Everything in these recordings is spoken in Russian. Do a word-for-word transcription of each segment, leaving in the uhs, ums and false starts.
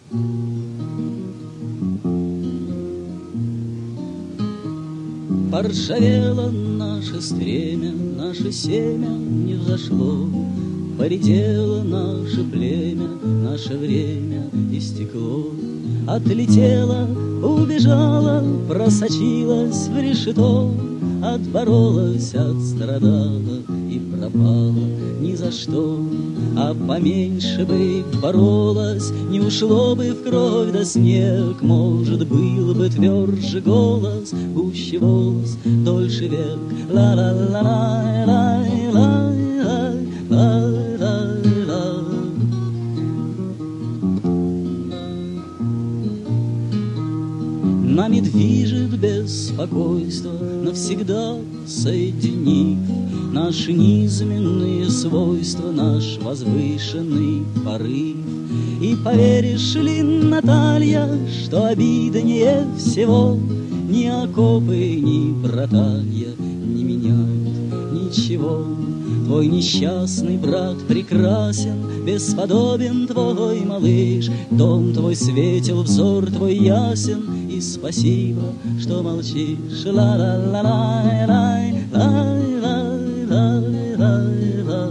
Поржавело наше стремя, наше семя не взошло, поредело наше племя, наше время истекло. Отлетело, убежало, просочилось в решето, отборолась, отстрадала и пропала ни за что. А поменьше бы боролась, не ушло бы в кровь да снег. Может, был бы тверже голос, гуще волос, дольше век. Ла-ла-ла-ла-ла-ла-ла-ла-ла. Нами движет беспокойство, навсегда соединив наши низменные свойства, наш возвышенный порыв. И поверишь ли, Наталья, что обиднее всего ни окопы, ни братья не меняют ничего. Твой несчастный брат прекрасен, бесподобен твой малыш. Дом твой светел, взор твой ясен, и спасибо, что молчишь. Ла-ла-ла-ла-ла-ла-ла-ла-ла.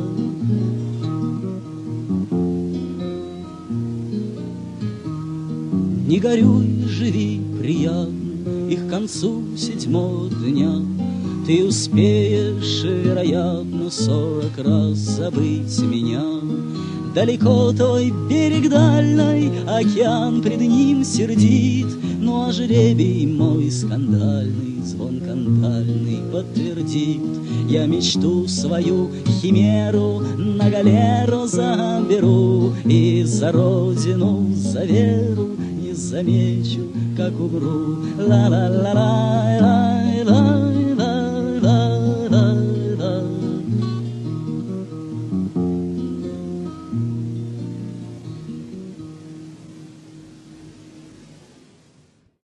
Не горюй, живи приятно, и к концу седьмого дня ты успеешь, вероятно, сорок раз забыть меня. Далеко твой берег дальний, океан пред ним сердит, ну а жребий мой скандальный, звон кандальный подтвердит. Я мечту свою химеру на галеру заберу, и за родину, за веру не замечу, как умру. Ла-ла-ла-ла.